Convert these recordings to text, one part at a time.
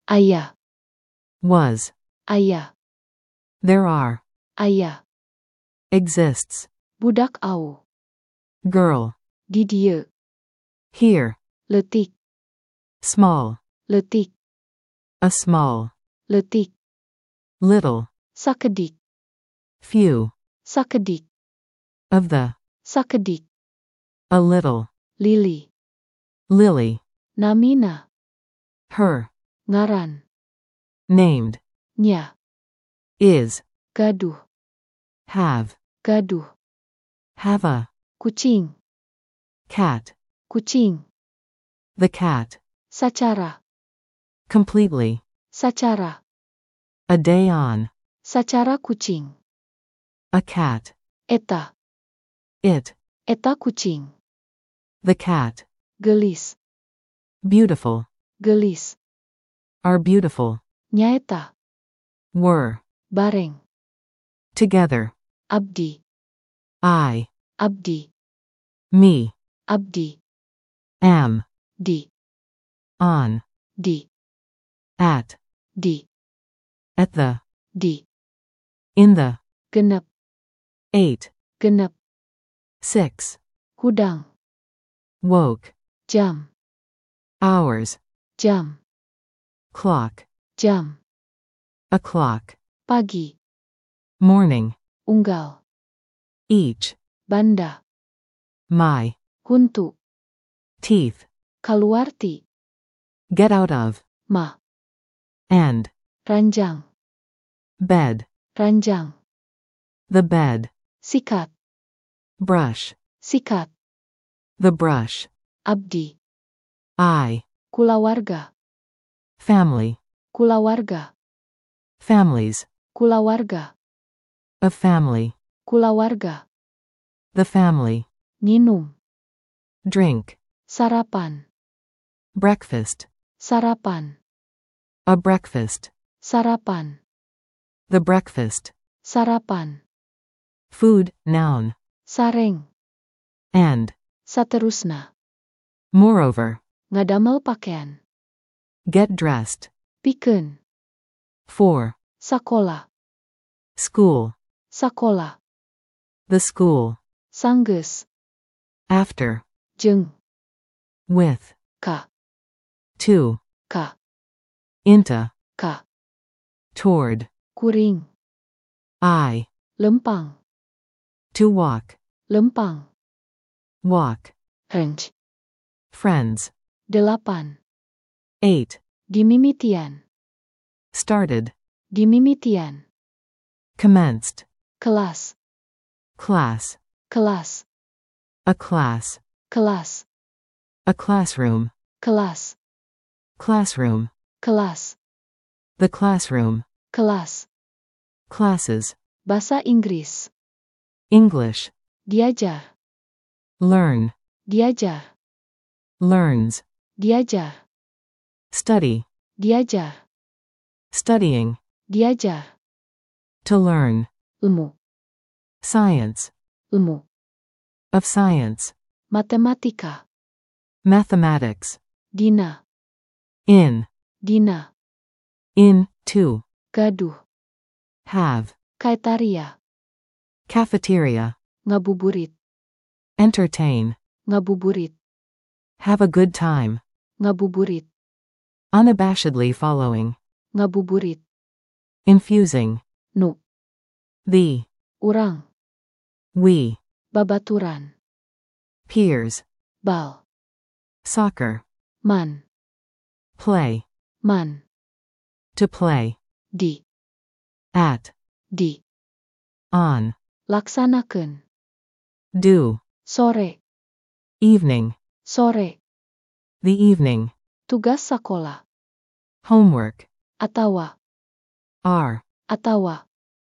Ayah. Was. Ayah. There are. Ayah. Exists. Budak au. Girl. Di dia. Here. Letik. Small. Letik. A small. Letik. Little. Sakedik. Few. Sakedik. Of the. Sakedik. A little. Lily. Lily. Namina. Her. Ngaran. Named. Nya. Is. Gaduh. Have. Gaduh. Have a. Kucing. Cat. Kucing. The cat. Sacara. Completely. Sacara. A day on. Sacara kucing. A cat. Eta. It. Eta kucing. The cat. Gelis. Beautiful. Gelis. Are beautiful. Nyaeta. Were. Bareng. Together. Abdi. I. Abdi. Me. Abdi. Am. Di. On. Di. At. Di. At the. Di. In the. Genep. 8. Genep. 6. Hudang. Woke. Jam. Hours. Jam. Clock. Jam. O'clock. Pagi. Morning. Unggal. Each. Banda. My. Huntu. Teeth. Kaluarti. Get out of. Ma. And. Ranjang. Bed. Ranjang. The bed. Sikat. Brush. Sikat. The brush. Abdi. I. Kulawarga. Family. Kulawarga. Families. Kulawarga. A family. Kulawarga. The family. Minum. Drink. Sarapan. Breakfast. Sarapan. A breakfast. Sarapan. The breakfast. Sarapan. Food. Noun. Sareng. And. Saterusna. Moreover. Ngadamel pakaian. Get dressed. Pikeun. For. Sakola. School. Sakola. The school. Sanggeus. After. Jeung. With. Ka. To. Ka. Into. Ka. Toward. Kuring. I. Lempang. To walk. Lempang. Walk. Range. Friends. 8. 8. Dimimitian. Started. Dimimitian. Commenced. Kelas. Class. Kelas. A class. Kelas. A classroom. Kelas. Classroom. Kelas. The classroom. Kelas. Classes. Bahasa Inggris. English. Diajar. Learn. Diajar. Learns. Diajar. Study. Diajar. Studying. Diajar. To learn. Ilmu. Science. Ilmu. Of science. Matematika. Mathematics. Dina. In. Dina. In. To. Gaduh. Have. Kaitaria. Cafeteria. Ngabuburit. Entertain. Ngabuburit. Have a good time. Ngabuburit. Unabashedly following. Ngabuburit. Infusing. Nu. The. Urang. We. Babaturan. Peers. Bal. Soccer. Man. Play. Man. To play. Di. At. Di. On. Laksanakeun. Do. Sore. Evening. Sore. The evening. Tugas sakola. Homework. Atawa. Are. Atawa.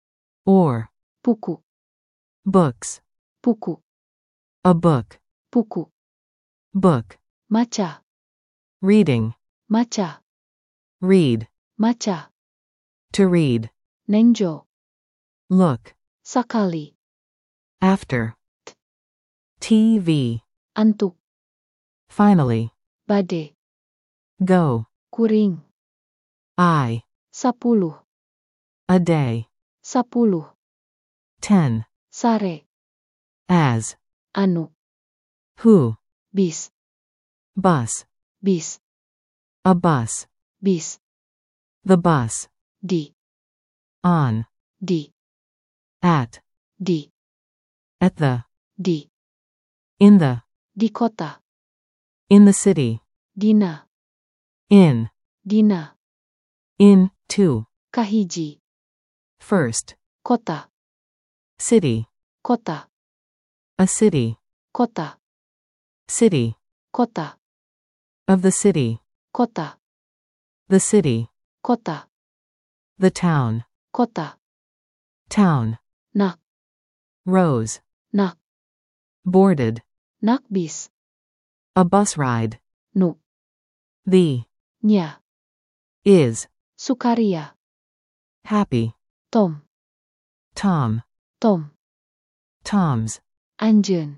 Or. Puku. Books. Puku. A book. Puku. Book. Maca. Reading. Maca. Read. Maca. To read. Nenjo. Look. Sakali. After. TV. Antuk. Finally. Bade. Go. Kuring. I. 10. A day. 10. 10. Sare. As. Anu. Who. Bis. Bus. Bis. A bus. Bis. The bus. Di. On. Di. At. Di. At the. Di. In the. Di kota. In the city. Dina. In. Dina. In. To. Kahiji. First. Kota. City. Kota. A city. Kota. City. Kota. Of the city. Kota. The city. Kota. The town. Kota. Town. Nak. Rose. Nak. Boarded. Nak bis. A bus ride. Nu. The. Nya. Is. Sukaria. Happy. Tom. Tom. Tom. Tom's. Anjeun.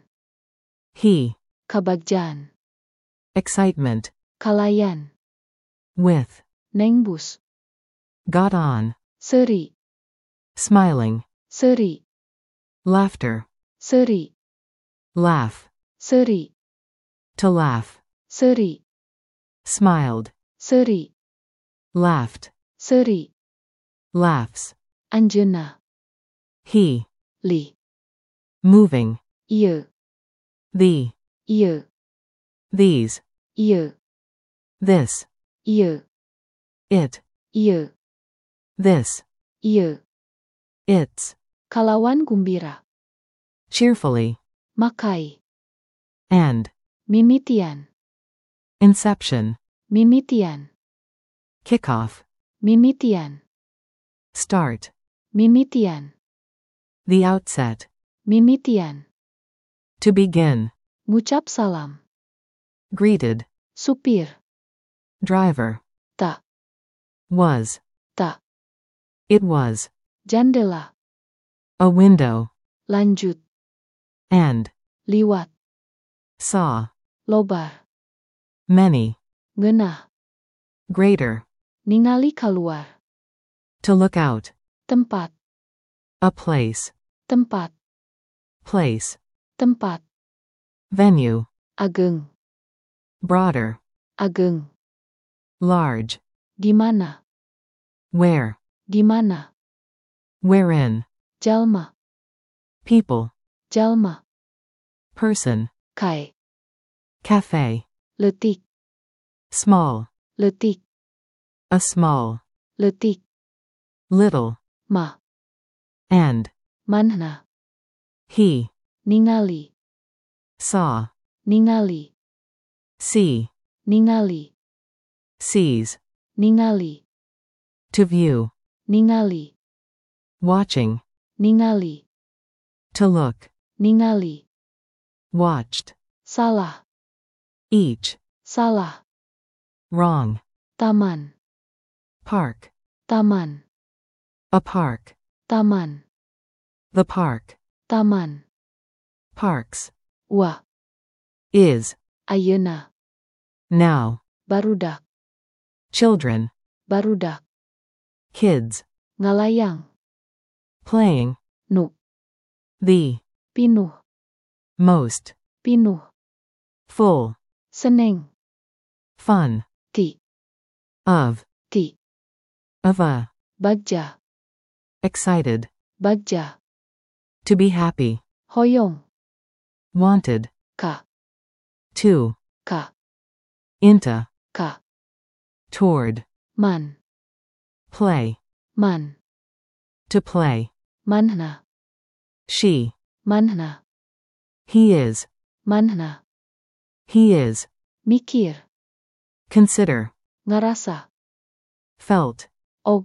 He. Kabagjan. Excitement. Kalayan. With. Nengbus. Got on. Seri. Smiling. Seri. Laughter. Seri. Laugh. Seri. To laugh. Seri. Smiled. Seri. Laughed. Seri. Laughs. Anjeunna. He. Li. Moving. Ieu. The. Ieu. These. Ieu. This. Ieu. It. Ieu. This. Ieu. It's. Kalawan gumbira. Cheerfully. Makai. And. Mimitian. Inception. Mimitian. Kickoff. Mimitian. Start. Mimitian. The outset. Mimitian. To begin. Ngucap salam. Greeted. Supir. Driver. Ta. Was. Ta. It was. Jandela. A window. Lanjut. And. Liwat. Saw. Lobar. Many. Ngeunah. Greater. Ningali kaluar. To look out. Tempat. A place. Tempat. Place. Tempat. Venue. Ageng. Broader. Ageng. Large. Di mana? Where. Di mana? Wherein. Jalma. People. Jalma. Person. Kai. Cafe. Letik. Small. Letik. A small. Letik. Little. Ma. And. Manhna. He. Ningali. Saw. Ningali. See. Ningali. Sees. Ningali. To view. Ningali. Watching. Ningali. To look. Ningali. Watched. Salah. Each. Salah. Wrong. Taman. Park. Taman. A park. Taman. The park. Taman. Parks. Wa. Is. Ayeuna. Now. Barudak. Children. Barudak. Kids. Ngalayang. Playing. Nu. The. Pinuh. Most. Pinuh. Full. Seneng. Fun. Ti. Of. Ti. Of a. Bagja. Excited. Bagja. To be happy. Hoyong. Wanted. Ka. To. Ka. Into. Ka. Toward. Man. Play. Man. To play. Manhna. She. Manhna. He is. Manhna. He is. Mikir. Consider. Ngarasa. Felt. Og.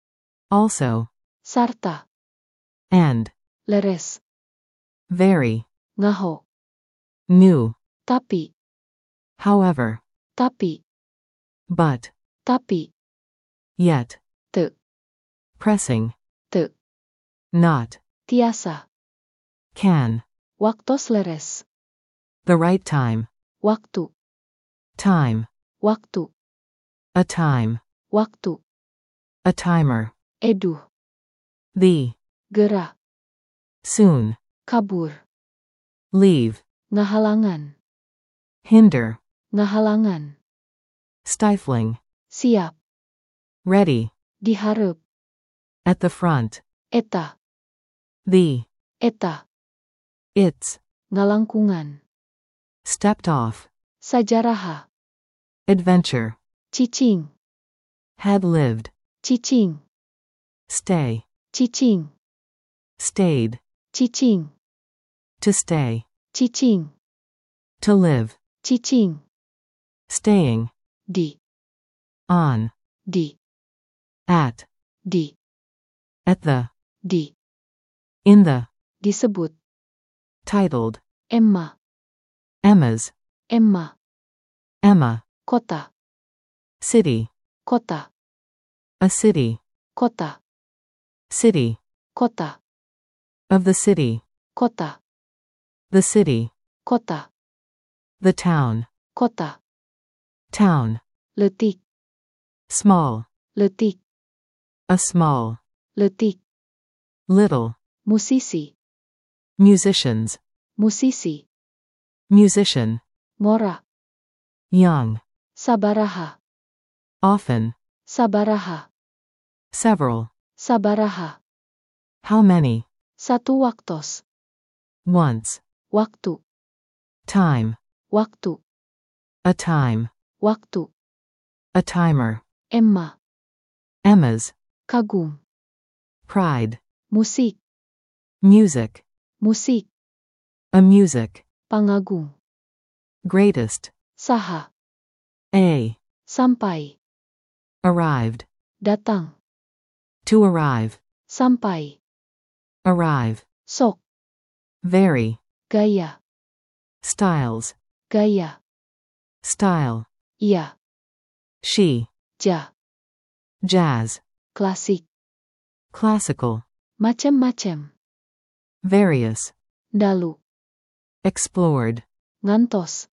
Also. Sarta. And. Leres. Very. Ngaho. New. Tapi. However. Tapi. But. Tapi. Yet. Te. Pressing. Te. Not. Tiasa. Can. Waktos leres. The right time. Waktu. Time. Waktu. A time. Waktu. A timer. Eduh. The. Gerak. Soon. Kabur. Leave. Ngahalangan. Hinder. Ngahalangan. Stifling. Siap. Ready. Diharap. At the front. Eta. The. Eta. Its. Ngalangkungan. Stepped off. Sajaraha. Adventure. Cicing. Had lived. Cicing. Stay. Cicing. Stayed. Cicing. To stay. Cicing. To live. Cicing. Staying. Di. On. Di. At. Di. At the. Di. In the. Disebut. Titled. Emma. Emma's. Emma. Emma. Kota. City. Kota. A city. Kota. City. Kota. Of the city. Kota. The city. Kota. The town. Kota. Town. Letik. Small. Letik. A small. Letik. Little. Musisi. Musicians. Musisi. Musician. Mora. Young. Sabaraha. Often. Sabaraha. Several. Sabaraha. How many? Satu waktos. Once. Waktu. Time. Waktu. A time. Waktu. A timer. Emma. Emma's. Kagum. Pride. Musik. Music. Musik. A music. Pangagung. Greatest. Saha. A. Sampai. Arrived. Datang. To arrive. Sampai. Arrive. Sok. Very. Gaya. Styles. Gaya. Style. Ia. She. Ja. Jazz. Klasik. Classical. Macem-macem. Various. Dalu. Explored. Ngantos.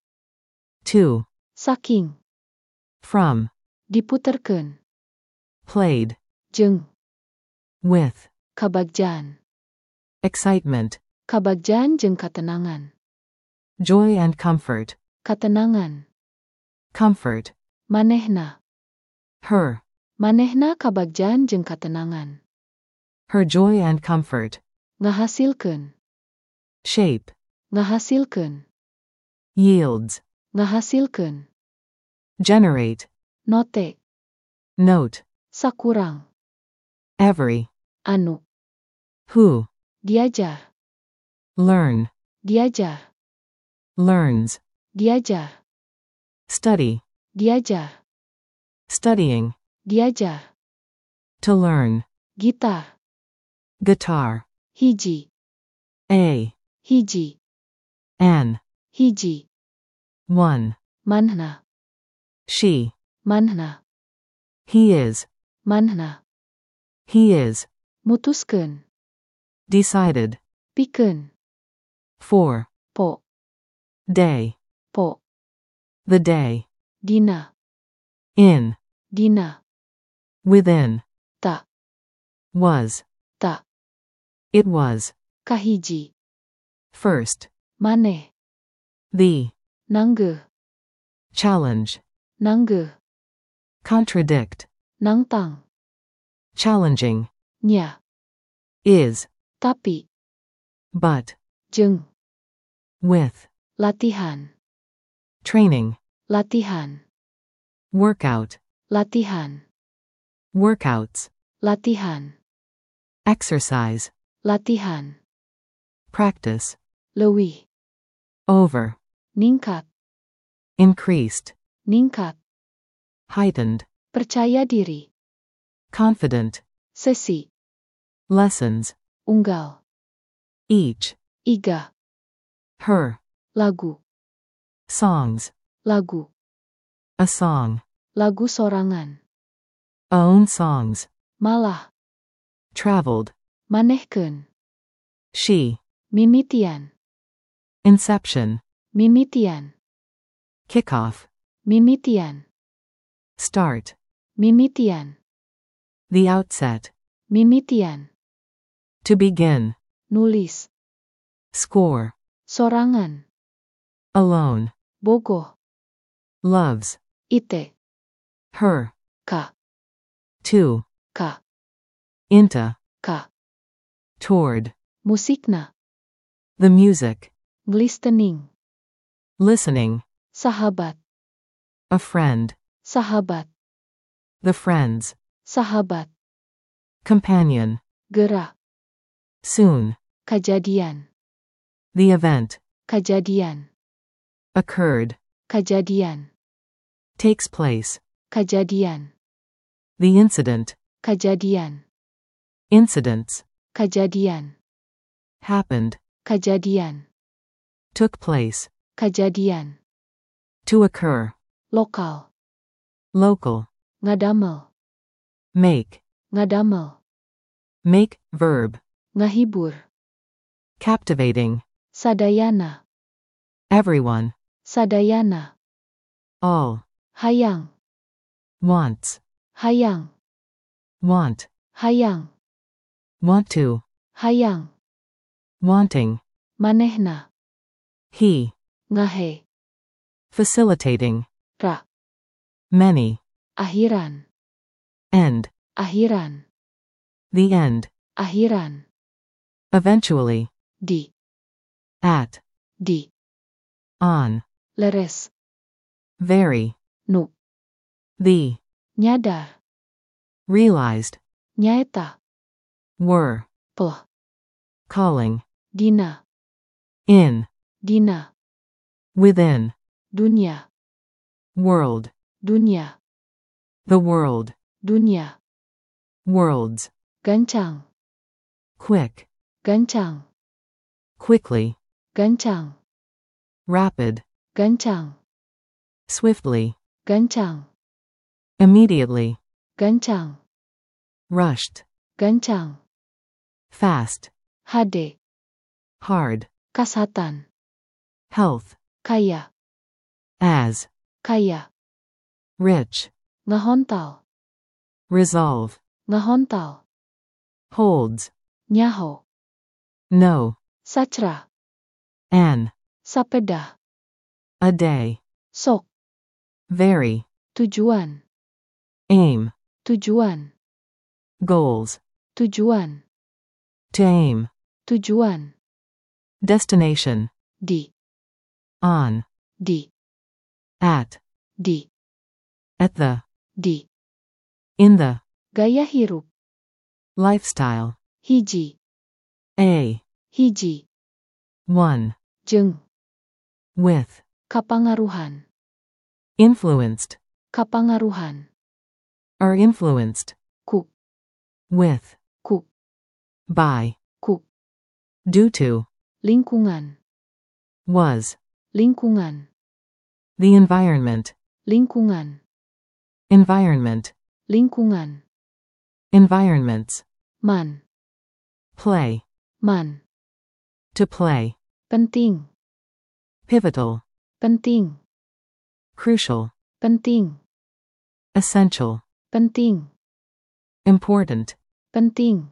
To. Saking. From. Diputerkeun. Played. Jeung. With. Kabagjan. Excitement. Kabagjan jeung katenangan. Joy and comfort. Katenangan. Comfort. Manehna. Her. Manehna kabagjan jeung katenangan. Her joy and comfort. Ngahasilkeun. Shape. Ngahasilkeun. Yields. Ngahasilkeun. Generate. Note. Note. Sakurang. Every. Anu. Who. Diajar. Learn. Diajar. Learns. Diajar. Study. Diajar. Studying. Diajar. To learn. Gitar. Guitar. Hiji. A. Hiji. An. Hiji. One. Manhna. She. Manhna. He is. Manhna. He is. Mutuskeun. Decided. Pikeun. For. Po. Day. Po. The day. Dina. In. Dina. Within. Ta. Was. Ta. It was. Kahiji. First. Maneh. The. Nanggeuh. Challenge. Nanggeuh. Contradict. Nangtang. Challenging. Nya. Is. Tapi. But. Jeung. With. Latihan. Training. Latihan. Workout. Latihan. Workouts. Latihan. Exercise. Latihan. Practice. Leuwih. Over. Ningkat. Increased. Ningkat. Heightened. Percaya diri. Confident. Sesi. Lessons. Unggal. Each. Iga. Her. Lagu. Songs. Lagu. A song. Lagu sorangan. Own songs. Malah. Traveled. Manehkeun. She. Mimitian. Inception. Mimitian. Kickoff. Mimitian. Start. Mimitian. The outset. Mimitian. To begin. Nulis. Score. Sorangan. Alone. Bogoh. Loves. Ite. Her. Ka. To. Ka. Into. Ka. Toward. Musikna. The music. Glistening. Listening. Sahabat. A friend. Sahabat. The friends. Sahabat. Companion. Gera. Soon. Kejadian. The event. Kejadian. Occurred. Kejadian. Takes place. Kejadian. The incident. Kejadian. Incidents. Kejadian. Happened. Kejadian. Took place. Kejadian. To occur. Lokal. Local. Ngadamel. Make. Ngadamel. Make. Verb. Ngahibur. Captivating. Sadayana. Everyone. Sadayana. All. Hayang. Wants. Hayang. Want. Hayang. Want to. Hayang. Wanting. Manehna. He. Ngahe. Facilitating. Ra. Many. Akhiran. End. Akhiran. The end. Akhiran. Eventually. Di. At. Di. On. Leres. Very. Nu. The. Nyadar. Realized. Nyaeta. Were. Poh. Calling. Dina. In. Dina. Within. Dunia. World. Dunia. The world. Dunia. Worlds. Gancang. Quick. Gancang. Quickly. Gancang. Rapid. Gancang. Swiftly. Gancang. Immediately. Gancang. Rushed. Gancang. Fast. Hade. Hard. Kasatan. Health. Kaya. As. Kaya. Rich. Ngahontal. Resolve. Ngahontal. Holds. Nyaho. No. Sachra. An. Sapeda. A day. Sok. Very. Tujuan. Aim. Tujuan. Goals. Tujuan. To aim. Tujuan. Destination. Di. On. Di. At. Di. At the. Di. In the. Gaya hirup. Lifestyle. Hiji. A. Hiji. One. Jeung. With. Kapangaruhan. Influenced. Kapangaruhan. Are influenced. Ku. With. Ku. By. Ku. Due to. Lingkungan. Was. Lingkungan. The environment. Lingkungan. Environment. Lingkungan. Environments. Man. Play. Man. To play. Penting. Pivotal. Penting. Crucial. Penting. Essential. Penting. Important. Penting.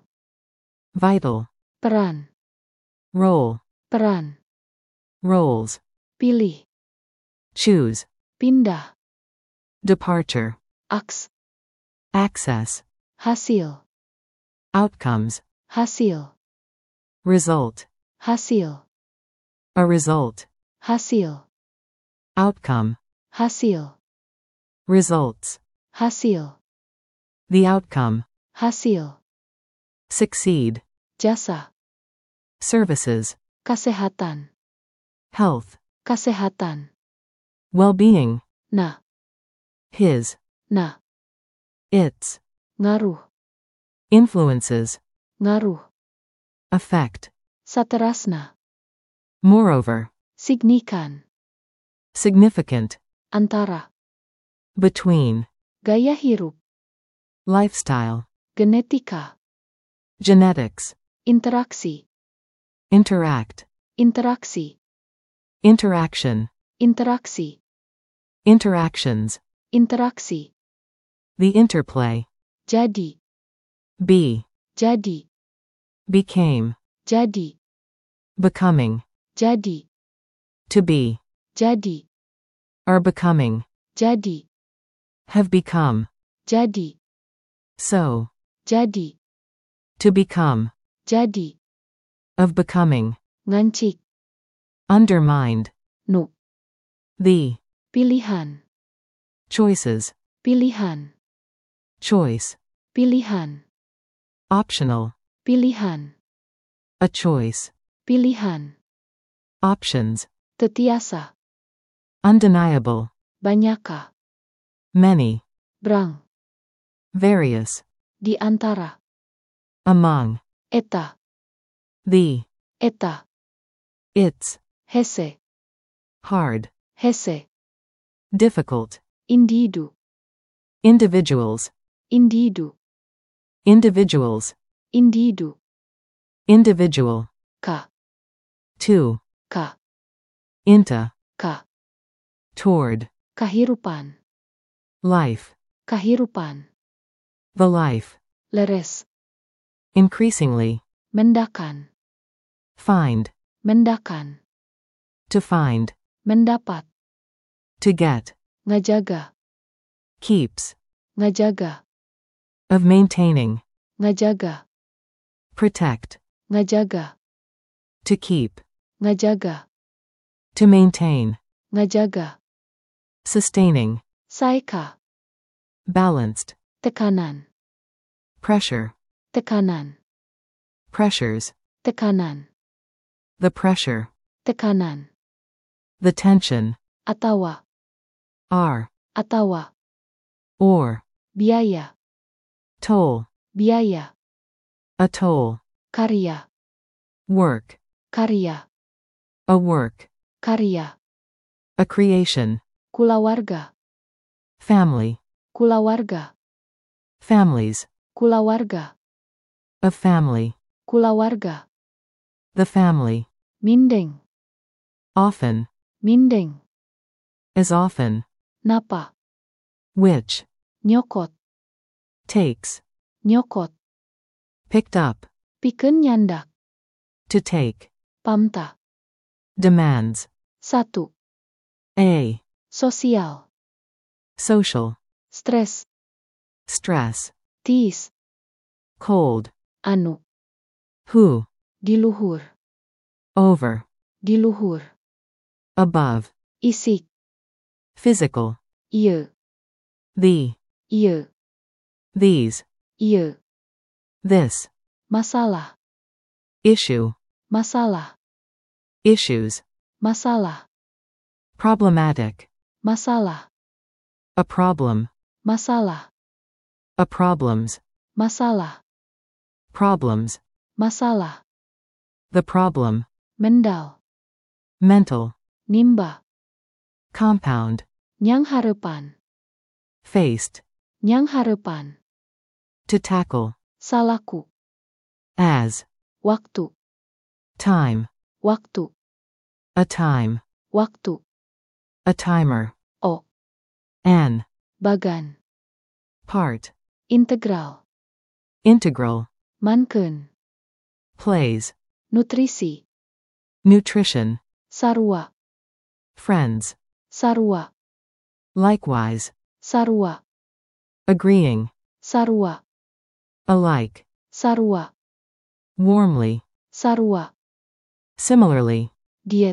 Vital. Peran. Role. Peran. Roles. Pilih. Choose. Pindah. Departure. Aks. Access. Hasil. Outcomes. Hasil. Result. Hasil. A result. Hasil. Outcome. Hasil. Results. Hasil. The outcome. Hasil. Succeed. Jasa. Services. Kesehatan. Health. Kesehatan. Well-being. Na. His. Na. Its. Ngaruh. Influences. Ngaruh. Effect. Saterasna. Moreover. Signikan. Significant. Antara. Between. Gaya hirup. Lifestyle. Genetika. Genetics. Interaksi. Interact. Interaksi. Interaction. Interaksi. Interactions. Interaksi. The interplay. Jadi. Be. jadi, Became. jadi, Becoming. jadi, To be. jadi, Are becoming. jadi, Have become. jadi, So. jadi, To become. jadi, Of becoming. ngancik, Undermined. nu, The. pilihan, Choices. pilihan, Choice. pilihan, Optional. pilihan, A choice. pilihan, Options. tetiasa, Undeniable. banyaka, Many. brang, Various. di antara, Among. eta, The. eta, It's. hese, Hard. hese, Difficult. individu, Individuals. individu, Individuals. individu, Individual. ka, To. ka, Into. ka, Toward. kahirupan, Life. kahirupan, The life. leres, Increasingly. mendakan, Find. mendakan, To find. mendapat, To get. ngajaga, Keeps. ngajaga, Of maintaining. ngajaga, Protect. ngajaga, To keep. ngajaga, To maintain. ngajaga, Sustaining. saika, Balanced. tekanan, Pressure. tekanan, Pressures. tekanan, The pressure. tekanan, The tension. atawa, Are. atawa, Or. biaya, Toll. biaya, A toll. karya, Work. karya, A work. karya, A creation. kulawarga, Family. kulawarga, Families. kulawarga, A family. kulawarga, The family. mindeng, Often. mindeng, As often. napa, Which. nyokot, Takes. nyokot, Picked up. pikeun nyandak, To take. pamta, Demands. satu, A. sosial, Social. stres, Stress. tiis, Cold. anu, Who. diluhur, Over. diluhur, Above. isik, Physical. ieu, The. ieu, These. ieu, This. masalah, Issue. masalah, Issues. masalah, Problematic. masalah, A problem. masalah, A problems. masalah, Problems. masalah, The problem. mendal, Mental. nimba, Compound. nyang harepan, Faced. nyang harepan, To tackle. salaku, As. waktu, Time. waktu, A time. waktu, A timer. o, An. bagan, Part. integral, Integral. mankeun, Plays. nutrisi, Nutrition. sarua, Friends. sarua, Likewise. sarua, Agreeing. sarua, Alike. sarua, Warmly. sarua, Similarly. diet,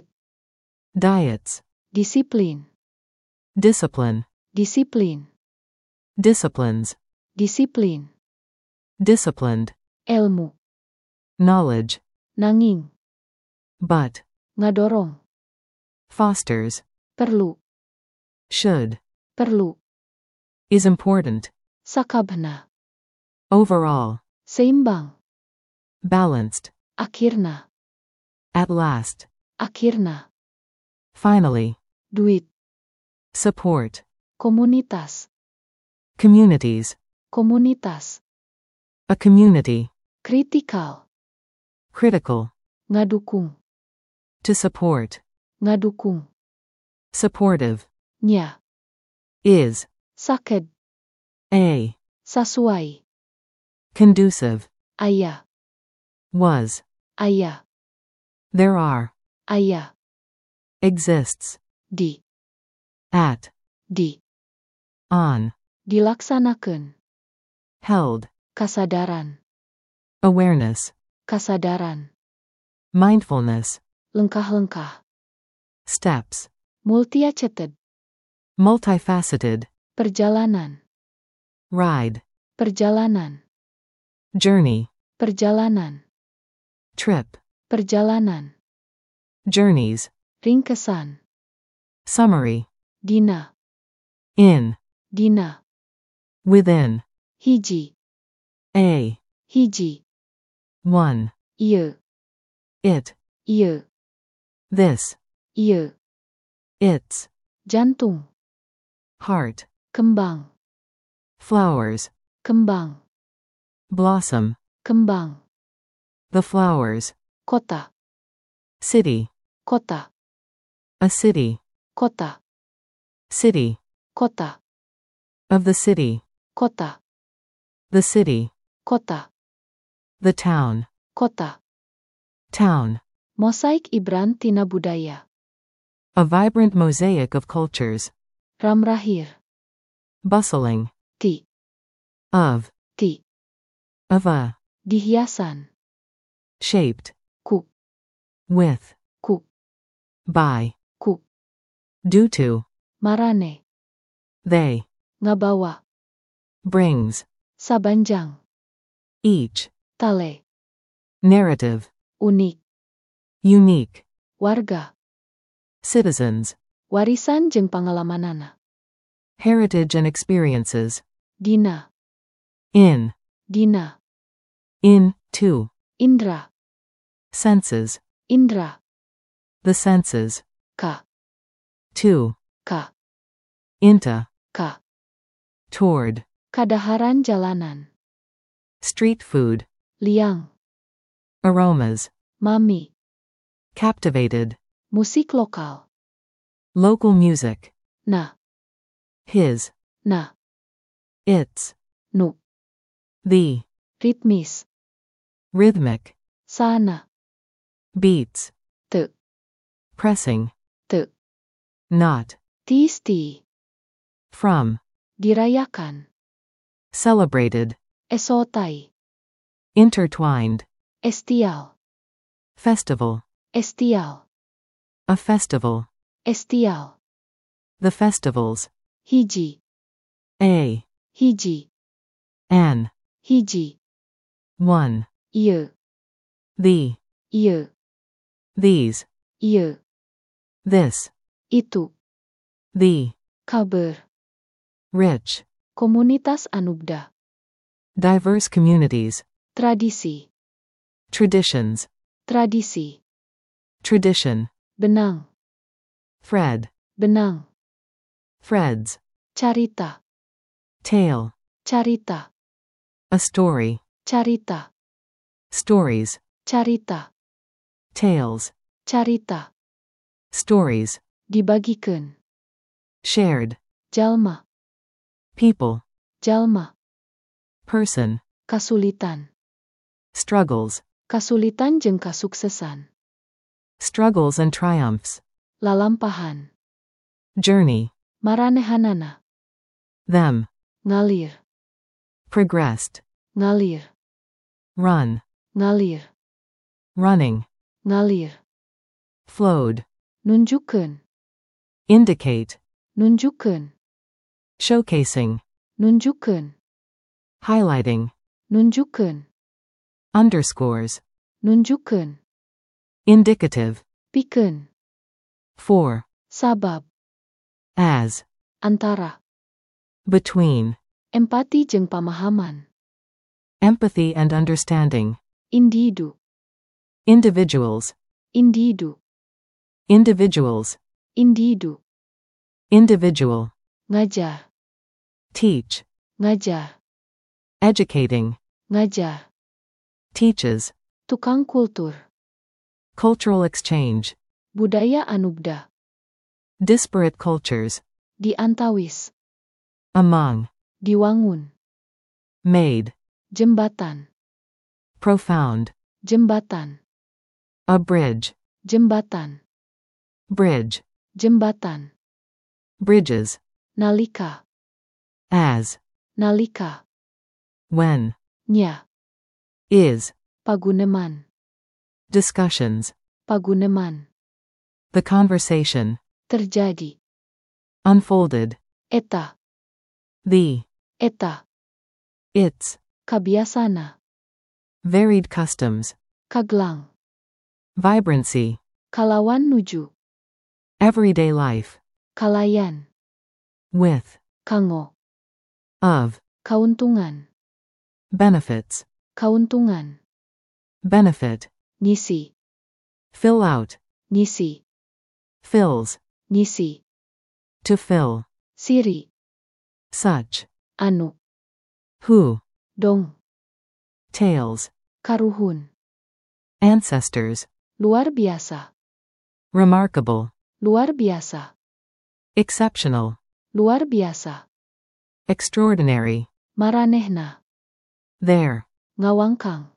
Diets. disiplin, Discipline. disiplin, Disciplines. disiplin, Disciplined. ilmu, Knowledge. nanging, But. ngadorong, Fosters. perlu, Should. perlu, Is important. sakabna, Overall. seimbang, Balanced. akhirna, At last. akhirna, Finally. duit, Support. komunitas, Communities. komunitas, A community. kritikal, Critical. ngadukung, To support. ngadukung, Supportive. nya, Is. saked, A. sasuai, conducive, Aya. was, Aya. there are, Aya. exists, Di. at, Di. on, Dilaksanakan. held, Kasadaran. awareness, Kasadaran. mindfulness, Langkah-langkah. steps, Multifaceted. multifaceted, Perjalanan. ride, Perjalanan. journey, Perjalanan. trip, Perjalanan. journeys, Ringkesan. summary, Dina. in, Dina. within, Hiji. a, Hiji. one, Ieu. it, Ieu. this, Ieu. its, Jantung. heart, Kembang. flowers, Kembang. blossom, Kembang. the flowers, Kota. city, Kota. a city, Kota. city, Kota. of the city, Kota. the city, Kota. the town, Kota. town, Mosaik Ibran tina budaya. a vibrant mosaic of cultures, Ramrahir. bustling, Ti. of, Ti. of a, Dihiasan. shaped, Ku. with, Ku. by, Ku. due to, Marane. they, Ngabawa. brings, Sabanjang. each, Tale. narrative, Unik. unique, Warga. citizens, Warisan jeung pangalamanana. heritage and experiences, Dina. in, Dina. to, Indra. senses, Indra. the senses, Ka. to, Ka. into, Ka. toward, Kadaharan jalanan. street food, Liang. aromas, Mami. captivated, Musik lokal. local music, Na. his, Na. its, Nu. the, Ritmis. rhythmic, Sana. beats, Te. pressing, Te. not, Tisti. from, Dirayakan. celebrated, Esotai. intertwined, Estial. festival, Estial. a festival, Estial. the festivals, Hiji. a, Hiji. an, Hiji. one, Ieu. the, Ieu. these, Ieu. this, Itu. the, Kabar. rich, Komunitas Anubda. diverse communities, Tradisi. traditions, Tradisi. tradition, Benang. thread, Benang. threads, Carita. tale, Carita. a story, Carita. stories, Carita. tales, Carita. stories, Dibagikeun. shared, Jalma. people, Jalma. person, Kasulitan. struggles, Kasulitan jeung kasuksesan. struggles and triumphs, Lalampahan. journey, Maranehanana. them, Ngalir. progressed, Ngalir. run, Ngalir. running, Ngalir. flowed, Nunjukkeun. indicate, Nunjukkeun. showcasing, Nunjukkeun. highlighting, Nunjukkeun. underscores, Nunjukkeun. indicative, Pikeun. for, Sabab. as, Antara. between, Empati jeung pamahaman. empathy and understanding, Individu. individuals, Individu. individuals, Individu. individual, Ngajar. teach, Ngajar. educating, Ngajar. teaches, Tukang kultur. cultural exchange, Budaya Anubda. disparate cultures, Diantawis. among, Diwangun. made, Jembatan. profound, Jembatan. a bridge, Jembatan. bridge, Jembatan. bridges, Nalika. as, Nalika. when, Nya. is, Paguneman. discussions, Paguneman. the conversation, Terjadi. unfolded, Eta. the, Eta. its, Kabiasana. varied customs, Kaglang. vibrancy, Kalawan nuju. everyday life, Kalayan. with, Kango. of, Kauntungan. benefits, Kauntungan. benefit, Ngisi. fill out, Ngisi. fills, Ngisi. to fill, Siri. such, Anu. who, Dong. tales, Karuhun. ancestors, Luar biasa. remarkable, Luar biasa. exceptional, Luar biasa. extraordinary, Maranehna. there, Ngawangkang.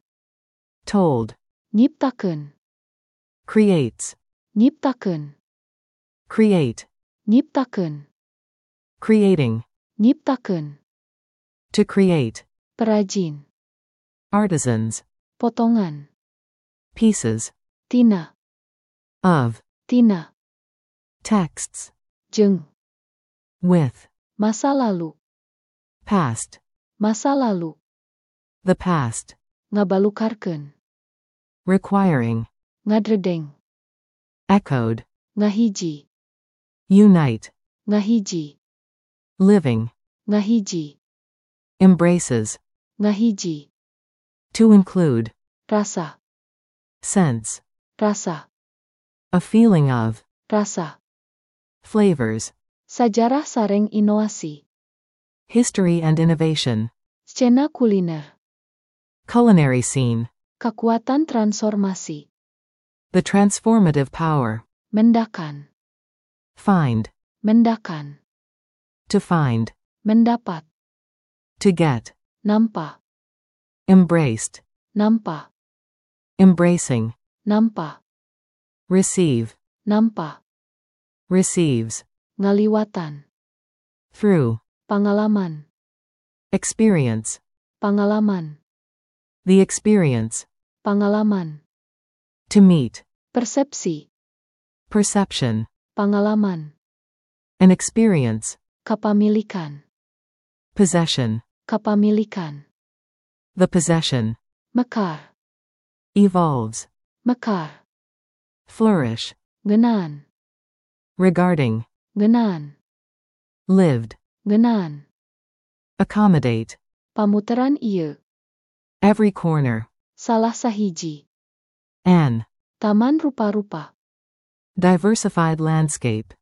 told, Nyiptakeun. creates, Nyiptakeun. create, Nyiptakeun. creating, Nyiptakeun. to create, Perajin. artisans, Potongan. pieces, Tina. of, Tina. texts, Jeung. with, Masa lalu. past, Masa lalu. the past, Ngabalukarkeun. requiring, Ngadredeng. echoed, Ngahiji. unite, Ngahiji. living, Ngahiji. embraces, Ngahiji. to include, Rasa. sense, Rasa. a feeling of, Rasa. flavors, Sajarah sareng inovasi. history and innovation, Scena kuliner. culinary scene, Kekuatan transformasi. the transformative power, Mendakan. find, Mendakan. to find, Mendapat. to get, Nampa. embraced, Nampa. embracing, Nampa. receive, Nampa. receives, Ngaliwatan. through, Pangalaman. experience, Pangalaman. the experience, Pangalaman. to meet, Persepsi. perception, Pangalaman. an experience, Kapamilikan. possession, Kapamilikan. the possession, Mekar. evolves, Mekar. flourish, Ngenaan. regarding, Ngenaan. lived, Ngenaan. accommodate, Pamuteran ieu. every corner, Salah sahiji. an, Taman rupa-rupa. diversified landscape,